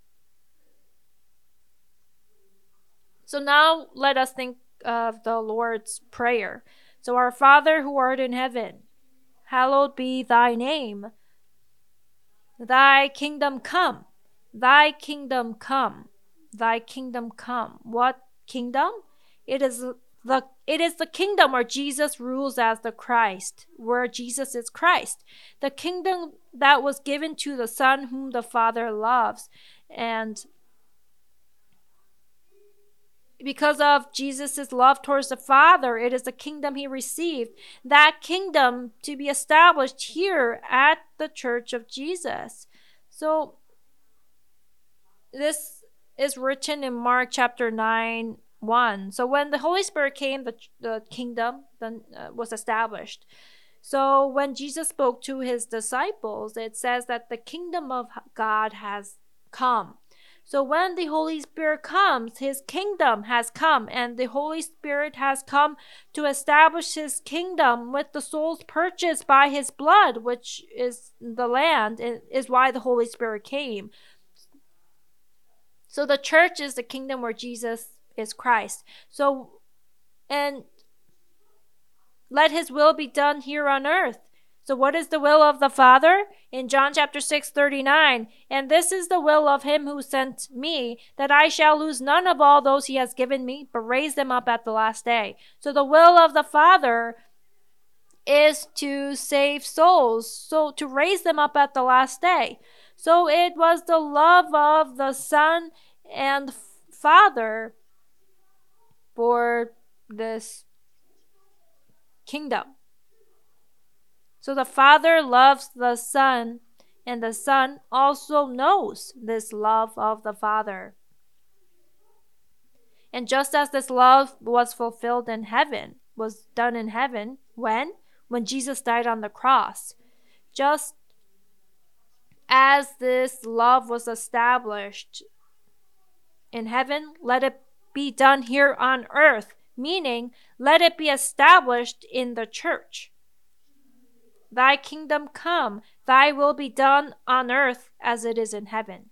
So now let us think of the Lord's Prayer. So our Father who art in heaven, hallowed be Thy name. Thy kingdom come. Thy kingdom come. Thy kingdom come. What kingdom? It is the it is the kingdom where Jesus rules as the Christ, where Jesus is Christ. The kingdom that was given to the Son whom the Father loves. And because of Jesus' love towards the Father, it is the kingdom He received. That kingdom to be established here at the Church of Jesus. So this is written in Mark chapter nine, one. So when the Holy Spirit came, the, the kingdom then, uh, was established. So when Jesus spoke to His disciples, it says that the kingdom of God has come. So when the Holy Spirit comes, His kingdom has come, and the Holy Spirit has come to establish His kingdom with the souls purchased by His blood, which is the land, is why the Holy Spirit came. So the church is the kingdom where Jesus is Christ. So, and let his will be done here on earth. So what is the will of the Father? In John chapter six, thirty-nine, and this is the will of him who sent me, that I shall lose none of all those he has given me, but raise them up at the last day. So the will of the Father is to save souls, so to raise them up at the last day. So it was the love of the Son and Father for this kingdom. So the Father loves the Son, and the Son also knows this love of the Father. And just as this love was fulfilled in heaven, was done in heaven, when? When Jesus died on the cross. Just as this love was established in heaven, let it be done here on earth, meaning let it be established in the church. Thy kingdom come, thy will be done on earth as it is in heaven.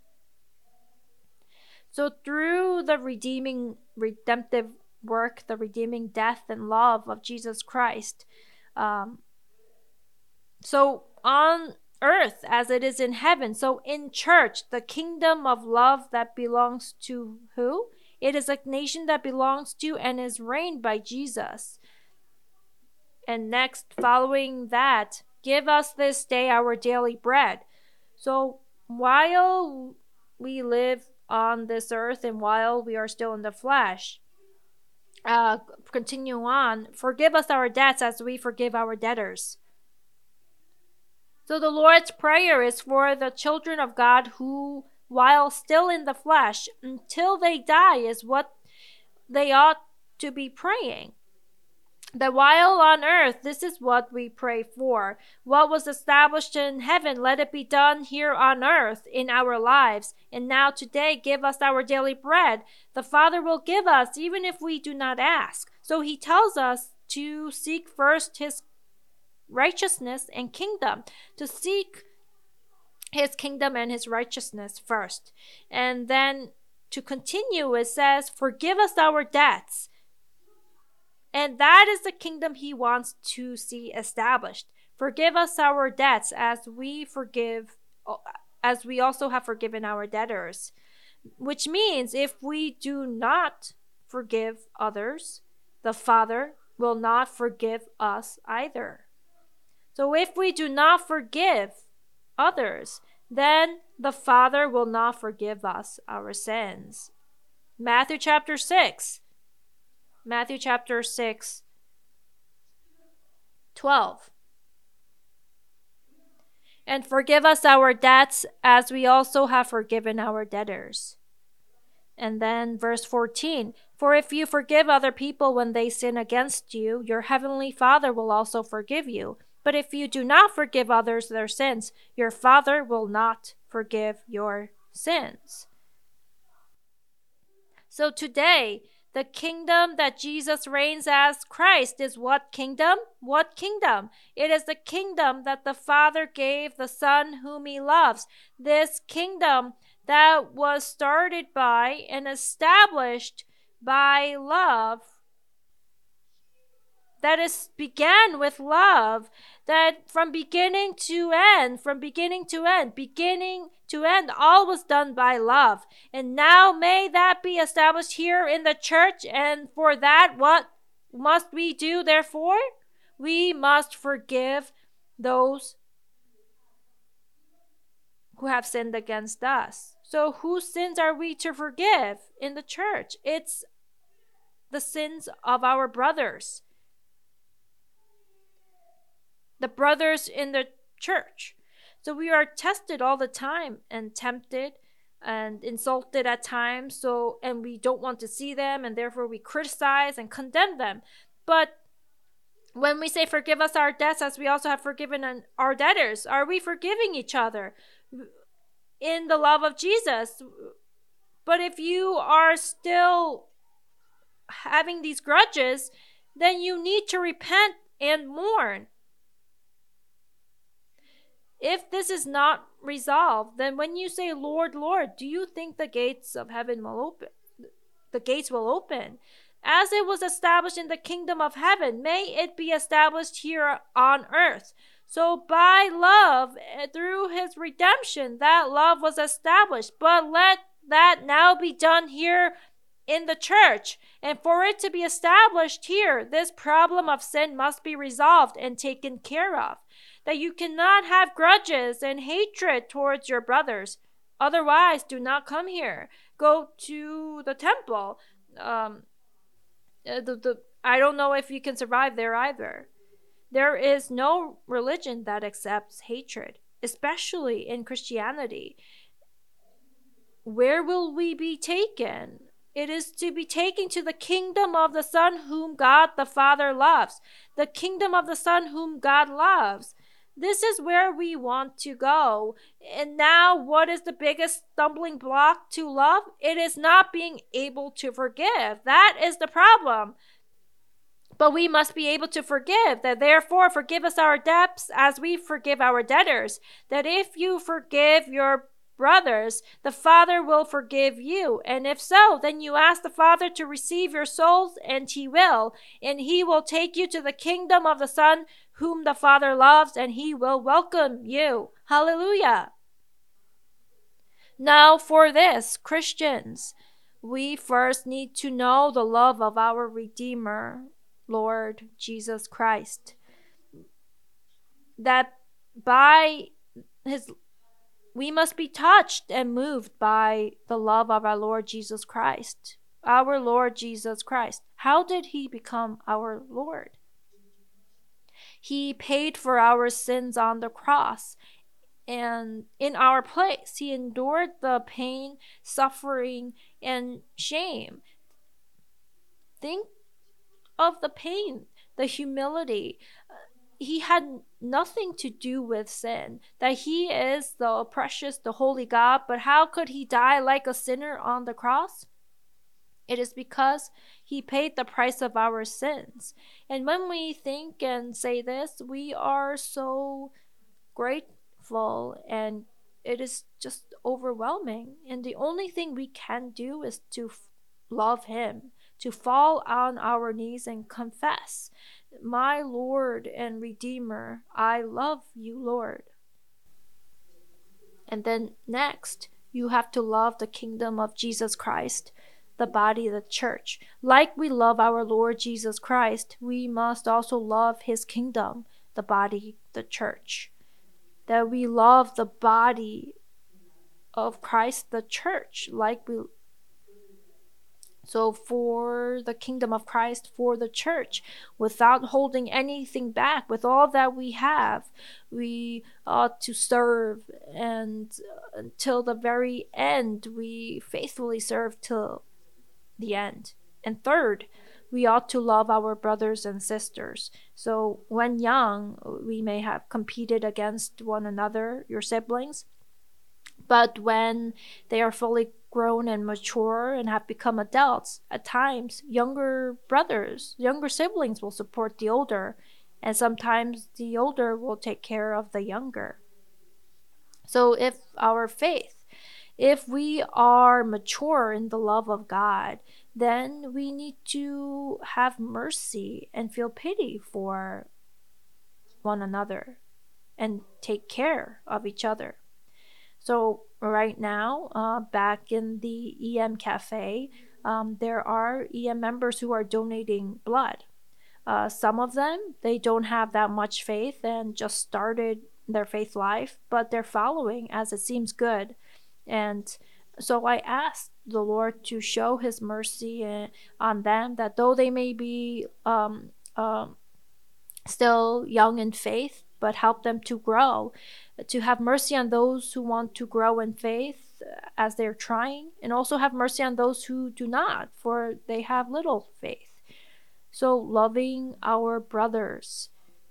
So through the redeeming, redemptive work, the redeeming death and love of Jesus Christ, um, so on earth as it is in heaven, so in church, the kingdom of love that belongs to who? It is a nation that belongs to and is reigned by Jesus. And next, following that, give us this day our daily bread. So while we live on this earth and while we are still in the flesh, uh, continue on, forgive us our debts as we forgive our debtors. So the Lord's Prayer is for the children of God who, while still in the flesh, until they die, is what they ought to be praying. That while on earth, this is what we pray for. What was established in heaven, let it be done here on earth in our lives. And now today, give us our daily bread. The Father will give us even if we do not ask. So he tells us to seek first his righteousness and kingdom. To seek his kingdom and his righteousness first. And then to continue, it says, forgive us our debts. And that is the kingdom he wants to see established. Forgive us our debts as we forgive, as we also have forgiven our debtors. Which means if we do not forgive others, the Father will not forgive us either. So if we do not forgive others, then the Father will not forgive us our sins. Matthew chapter six. Matthew chapter six, twelve. And forgive us our debts as we also have forgiven our debtors. And then verse fourteen. For if you forgive other people when they sin against you, your heavenly Father will also forgive you. But if you do not forgive others their sins, your Father will not forgive your sins. So today, the kingdom that Jesus reigns as Christ is what kingdom? What kingdom? It is the kingdom that the Father gave the Son whom he loves. This kingdom that was started by and established by love, that is began with love, that from beginning to end, from beginning to end, beginning to end, all was done by love. And now may that be established here in the church. And for that, what must we do, therefore? We must forgive those who have sinned against us. So whose sins are we to forgive in the church? It's the sins of our brothers. The brothers in the church. So we are tested all the time and tempted and insulted at times. So, and we don't want to see them, and therefore we criticize and condemn them. But when we say forgive us our debts as we also have forgiven our debtors, are we forgiving each other in the love of Jesus? But if you are still having these grudges, then you need to repent and mourn. If this is not resolved, then when you say, Lord, Lord, do you think the gates of heaven will open? The gates will open. As it was established in the kingdom of heaven, may it be established here on earth. So by love, through his redemption, that love was established. But let that now be done here in the church. And for it to be established here, this problem of sin must be resolved and taken care of. That you cannot have grudges and hatred towards your brothers. Otherwise, do not come here. Go to the temple. Um, the, the, I don't know if you can survive there either. There is no religion that accepts hatred, especially in Christianity. Where will we be taken? It is to be taken to the kingdom of the Son whom God the Father loves. The kingdom of the Son whom God loves. This is where we want to go. And now, what is the biggest stumbling block to love? It is not being able to forgive. That is the problem. But we must be able to forgive. That therefore, forgive us our debts as we forgive our debtors. That if you forgive your brothers, the Father will forgive you. And if so, then you ask the Father to receive your souls, and he will. And he will take you to the kingdom of the Son whom the Father loves, and he will welcome you. Hallelujah. Now for this, Christians, we first need to know the love of our Redeemer, Lord Jesus Christ. That by his we must be touched and moved by the love of our Lord Jesus Christ. Our Lord Jesus Christ. How did he become our Lord? He paid for our sins on the cross, and in our place, he endured the pain, suffering, and shame. Think of the pain, the humility. He had nothing to do with sin, that he is the precious, the holy God, but how could he die like a sinner on the cross? It is because he paid the price of our sins. And when we think and say this, we are so grateful, and it is just overwhelming. And the only thing we can do is to love him, to fall on our knees and confess, my Lord and Redeemer, I love you, Lord. And then next, you have to love the kingdom of Jesus Christ, the body, the church. Like we love our Lord Jesus Christ, we must also love his kingdom, the body, the church. That we love the body of Christ, the church, like we So for the kingdom of Christ, for the church, without holding anything back, with all that we have, we ought to serve, and until the very end, we faithfully serve till the end. And third, we ought to love our brothers and sisters. So when young, we may have competed against one another, your siblings, but when they are fully grown and mature and have become adults, at times younger brothers, younger siblings will support the older, and sometimes the older will take care of the younger. So if our faith, if we are mature in the love of God, then we need to have mercy and feel pity for one another and take care of each other. So right now, uh, back in the E M Cafe, um, there are E M members who are donating blood. Uh, some of them, they don't have that much faith and just started their faith life, but they're following as it seems good. And so I asked the Lord to show his mercy on them, that though they may be um, um, still young in faith, but help them to grow, to have mercy on those who want to grow in faith as they're trying, and also have mercy on those who do not, for they have little faith. So loving our brothers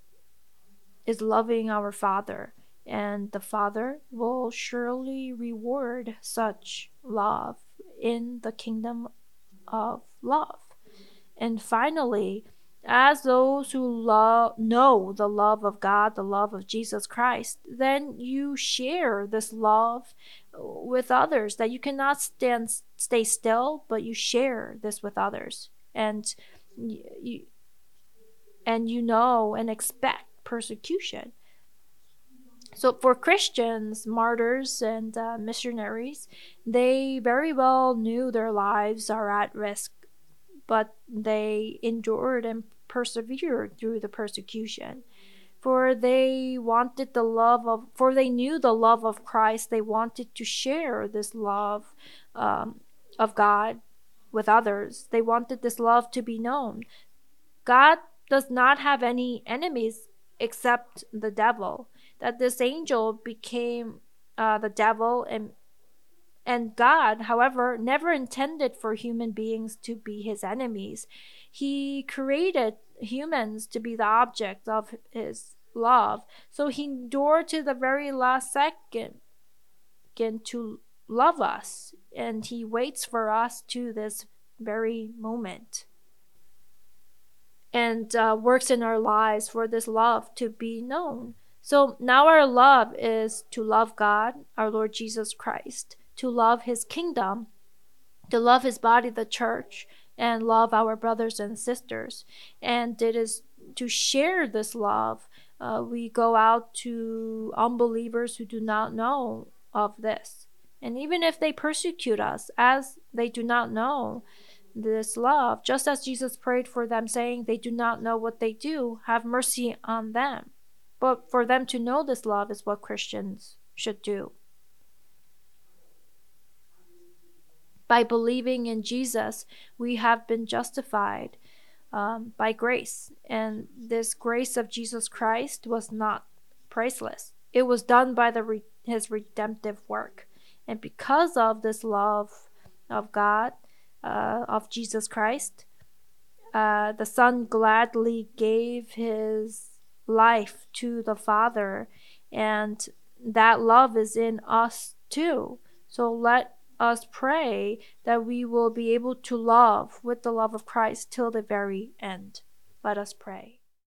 is loving our Father, and the Father will surely reward such love in the kingdom of love. And finally, as those who love know the love of God, the love of Jesus Christ, then you share this love with others, that you cannot stand stay still, but you share this with others. and you and you know and expect persecution. So for Christians, martyrs, and uh, missionaries, they very well knew their lives are at risk, but they endured and persevered through the persecution. For they wanted the love of, for they knew the love of Christ. They wanted to share this love um, of God with others. They wanted this love to be known. God does not have any enemies except the devil. That this angel became uh, the devil, and and God, however, never intended for human beings to be his enemies. He created humans to be the object of his love. So he endured to the very last second to love us, and he waits for us to this very moment, and uh, works in our lives for this love to be known. So now our love is to love God, our Lord Jesus Christ, to love his kingdom, to love his body, the church, and love our brothers and sisters. And it is to share this love. Uh, we go out to unbelievers who do not know of this. And even if they persecute us, as they do not know this love, just as Jesus prayed for them, saying, they do not know what they do, have mercy on them. But for them to know this love is what Christians should do. By believing in Jesus, we have been justified um, by grace. And this grace of Jesus Christ was not priceless. It was done by the re- his redemptive work. And because of this love of God, uh, of Jesus Christ, uh, the Son gladly gave his life to the Father. And that love is in us too. So let us pray that we will be able to love with the love of Christ till the very end. Let us pray.